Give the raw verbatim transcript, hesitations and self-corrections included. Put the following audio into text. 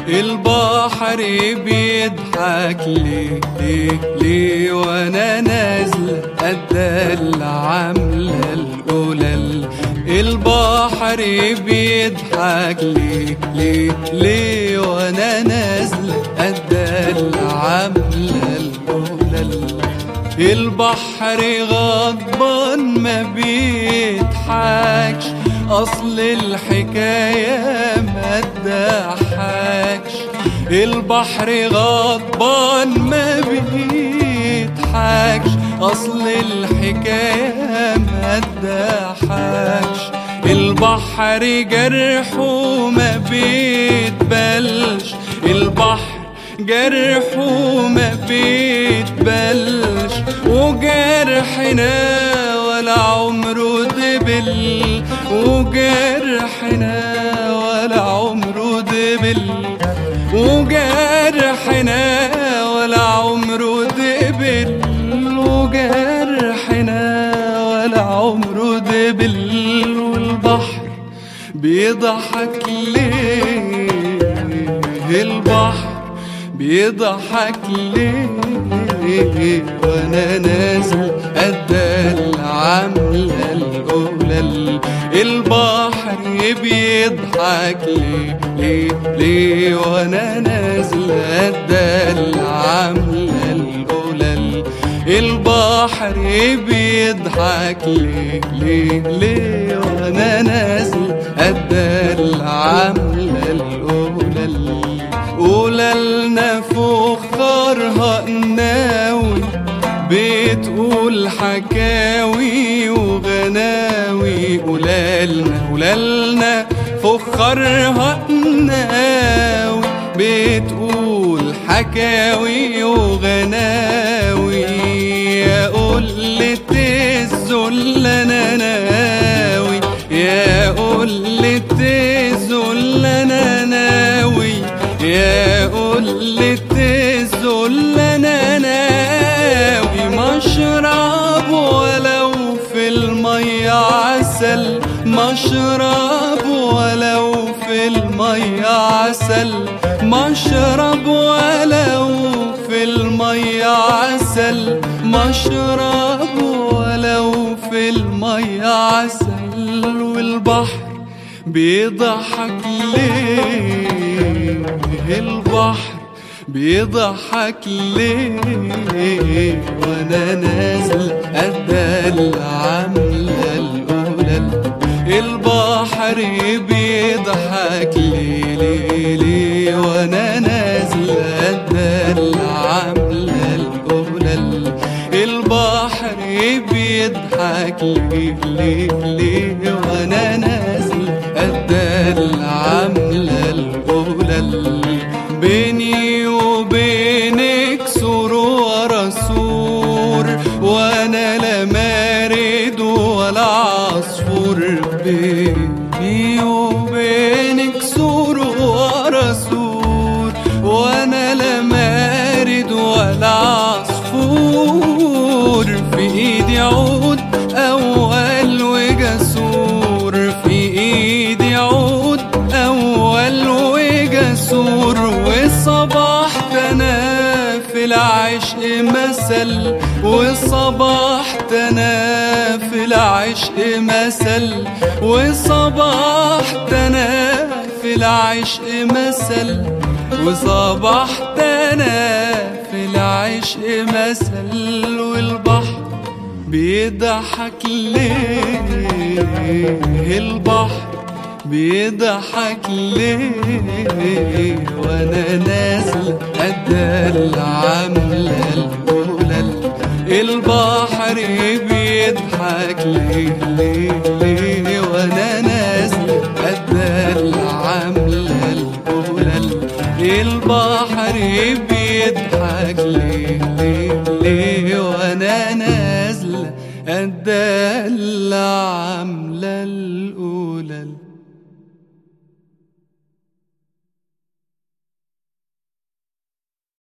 البحر بيضحك ليه ليه ليه وانا نازل قد عاملة القلل. البحر بيضحك ليه ليه ليه وانا نازل قد عاملة القلل. البحر غضبان ما بيضحكش، اصل الحكاية ما تضحكش. البحر غضبان ما بيضحكش، اصل الحكاية ما تضحكش. البحر جرحه ما بيتبلش، البحر جرحه ما بيتبلش. وجرحنا ولا عمره دبل، وجرحنا ولا عمره دبل، وجرحنا ولا عمره دبل، وجرحنا ولا عمره دبل. والبحر بيضحك ليه، البحر بيضحك ليه وانا نازل قد العاملة القلل. البحر بيضحك ليه ليه ليه وانا نازل قد العاملة القلل. البحر بيضحك ليه ليه ليه وانا نازل قد العاملة القلل. قللنا فخارها قناوي، بتقول حكاوي وغناوي. قللنا قللنا فخارها قناوي، بتقول حكاوي وغناوي. يا قلة الذل انا ناوي، يا قلة الذل انا ناوي، يا قلة الذل انا ناوي. مشرب ولو في المية عسل، مشرب ولو في المية عسل، مشرب ولو في المية عسل، مشرب ولو في المية عسل. والبحر بيضحك ليه، البحر بيضحك ليه وانا نازل قد العاملة القلل. البحر بيضحك ليه ليه ليه وانا نازل قد العاملة القلل. البحر بيضحك ليه ليه ليه وانا نازل قد العاملة القلل. بيني وبينك سور ورا سور، وانا لا مارد ولا عصفور. بيني وبينك سور ورا سور، وانا لا مارد ولا عصفور. في ايدي عود اول وجسور، في ايدي عود اول وجسور. وصبحت انا في العشق مثل، وصبحت انا في العشق مثل، وصبحت انا في العشق مثل، وصبحت انا في العشق مثل. والبحر بيضحك ليه، البحر بيضحك ليه وانا نازل قد العاملة القلل. البحر بيضحك ليه ليه ليه وانا نازل قد العاملة القلل. البحر بيضحك ليه ليه ليه وانا نازل قد العاملة القلل.